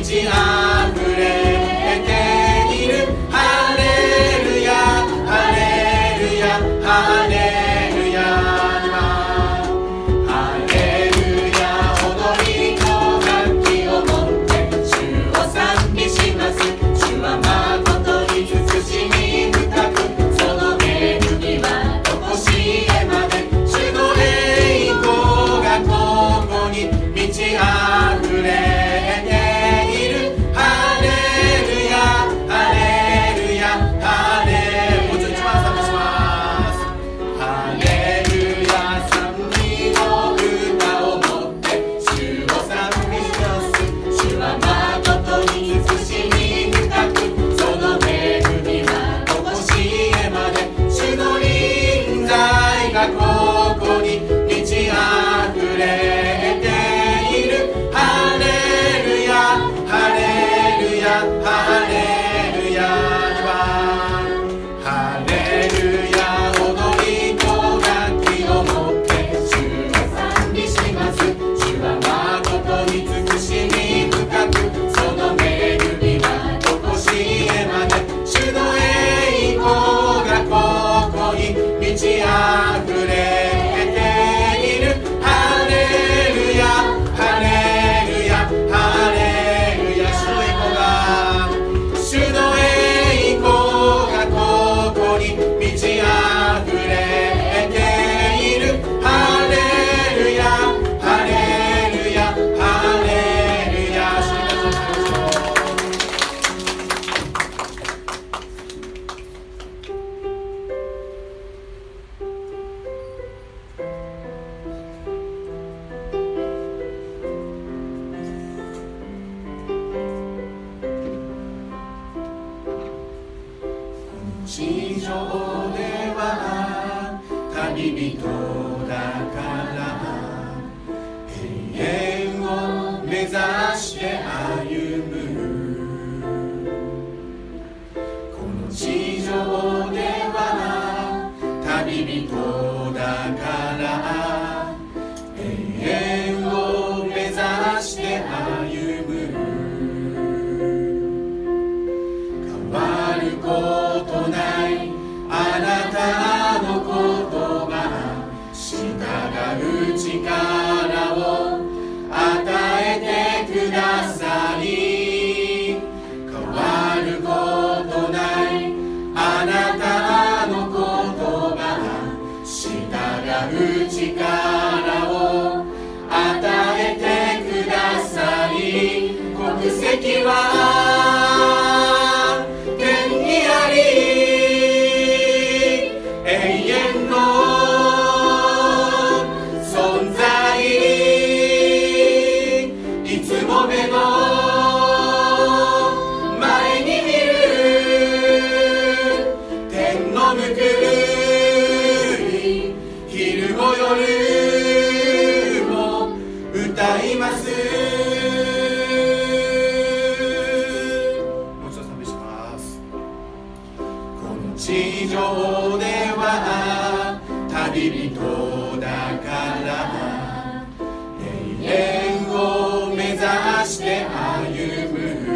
ちあふれている。ハレルヤハレルヤハレルヤ。ハレルヤ踊りと楽器を持って主を賛美します。主は誠に慈しみ深く、その恵みは常しえまで。主の栄光がここに満ちあふれている。ハレルヤハレルヤハレルヤ。もう一番賛美します。ハレルヤ賛美の歌を持って主を賛美します。主は誠に慈しみ深く、その恵みは常しえまで。主の臨在がここに満ちあふれている。ハレルヤハレルヤハレルヤ。ハレルヤ踊りと楽器を持って主を賛美します。主は誠に慈しみ深く、その恵みは常しえまで。主の栄光がここに満ちあふれている。ハレルヤハレルヤハレルヤ。主の栄光がここに満ちあふれている。ハレルヤハレルヤハレルヤ。主に感謝しましょう。地上では旅人だから永遠を目指して歩む。この地上では旅人だから永遠を目指して歩む。変わることないあなたの言葉、従う力を与えてください。変わることないあなたの言葉、従う力を与えてください。国籍は天にあり、永遠の存在、いつも目の前に見る天のぬくい昼も夜も歌います。もう一度賛美します。この地上では旅人だから永遠を目指して歩む。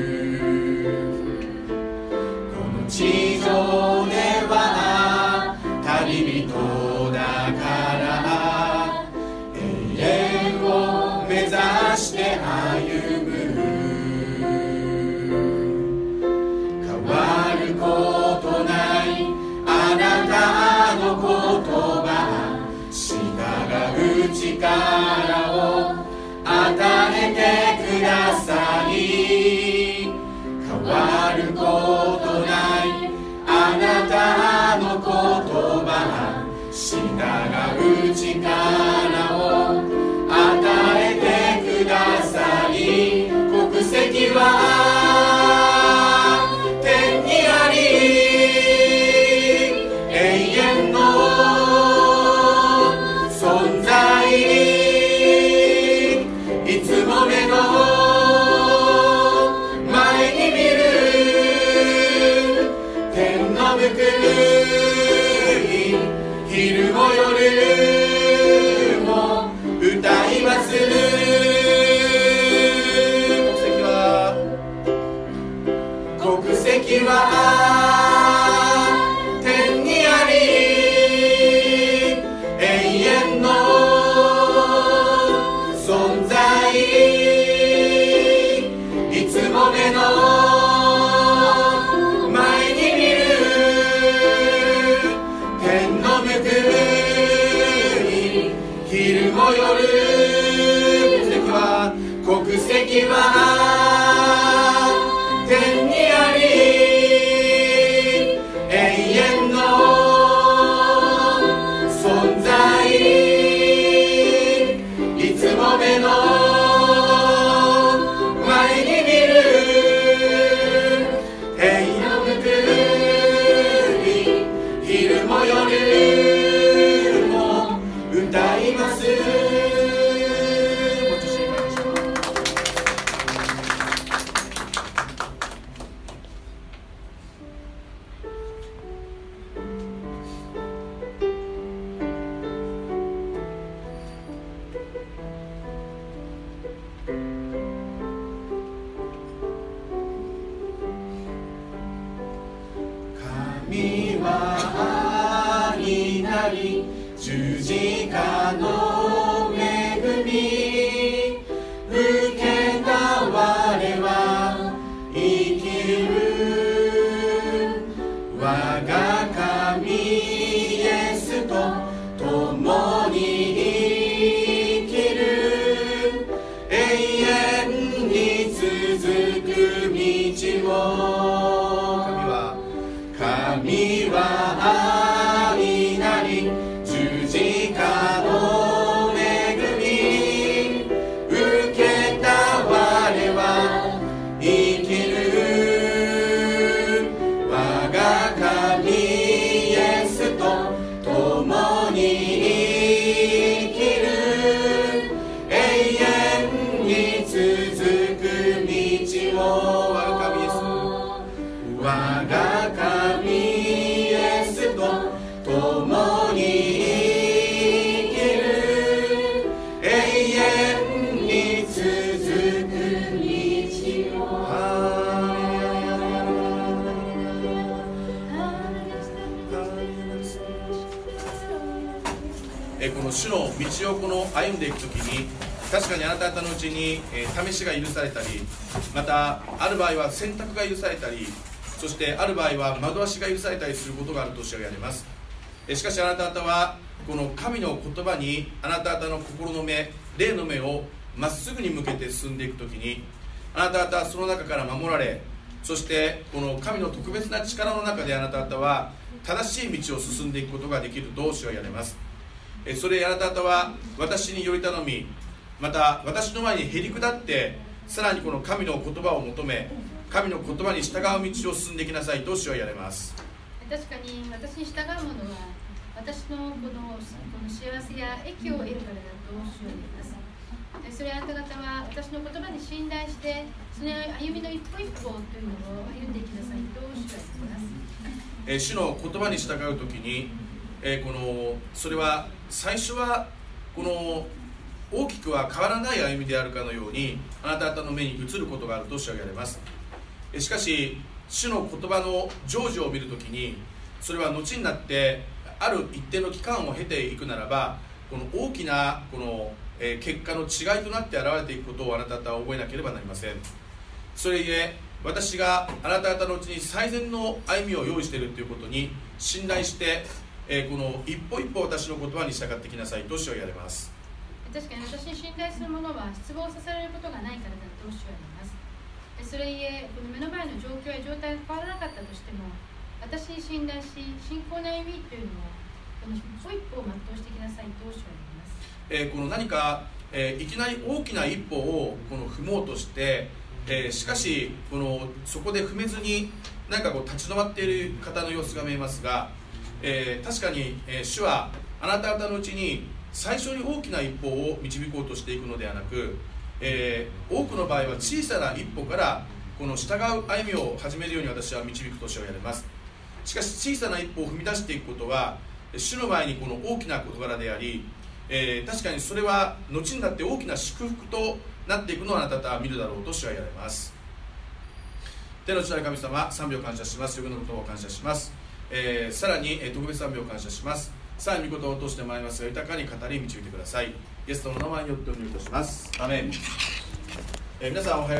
この地上では旅人だから永遠を目指して歩む。変わることないあなたの言葉、従う力を与えてください。変わることないあなたの言葉、従う力を与えてください。国籍は天にあり、永遠の存在、いつも目のは天にあり、永遠の存在、いつも目の前に見る天の向くに、昼も夜、国籍は天にあり、永遠の存在、いつも目の前に見る天の向くに、昼も夜も歌います。神は愛になり、十字架の恵み受けた我は生きる。我が神イエスと共に生きる。永遠に続く道を、神は愛なり、十字架の恵み受けた我は生きる。我が神イエスと共に生きる。永遠に続く道を、我が神イエス、我が神イエスと共に生きる。永遠に続く道を。 この主の道をこの歩んでいくときに、確かにあなた方のうちに、試しが許されたり、またある場合は選択が許されたり、そしてある場合は惑わしが許されたりすることがあると主は言われます。しかしあなた方はこの神の言葉にあなた方の心の目、霊の目をまっすぐに向けて進んでいくときに、あなた方はその中から守られ、そしてこの神の特別な力の中であなた方は正しい道を進んでいくことができると主は言われます。それであなた方は私により頼み、また私の前にへり下ってさらにこの神の言葉を求め、神の言葉に従う道を進んでいきなさいと主は言われます。 確かに私に従う者は私のこの幸せや益を得るからだと主は言います。それあなた方は私の言葉に信頼してその歩みの一歩一歩というのを歩んでいきなさいと主は言います。 主の言葉に従うときに、それは最初はこの大きくは変わらない歩みであるかのようにあなた方の目に映ることがあると主は言われます。しかし主の言葉の成就を見るときに、それは後になってある一定の期間を経ていくならば、この大きな結果の違いとなって現れていくことをあなた方は覚えなければなりません。それゆえ私があなた方のうちに最善の歩みを用意しているということに信頼して、この一歩一歩私の言葉に従ってきなさいと主は言われます。 確かに私に信頼する者は失望させられることがないからだと主は言います。それゆえこの目の前の状況や状態が変わらなかったとしても、私に信頼し信仰の歩みというのをこの一歩一歩を全うしてきなさいと主は言います。 この何か、いきなり大きな一歩を踏もうとして、しかしそこで踏めずに何か立ち止まっている方の様子が見えますが、確かに、主はあなた方のうちに最初に大きな一歩を導こうとしていくのではなく、多くの場合は小さな一歩からこの従う歩みを始めるように私は導くと主は言われます。しかし小さな一歩を踏み出していくことは主の前にこの大きな事柄であり、確かにそれは後になって大きな祝福となっていくのをあなた方は見るだろうと主は言われます。 天の父なる神様、賛美を感謝します。主のことを感謝します。さらに、特別賛美を感謝します。さあ、御事を通してまいりますが、豊かに語り導いてください。イエスの名前によってお祈りいたします。アメン。皆さんおはよう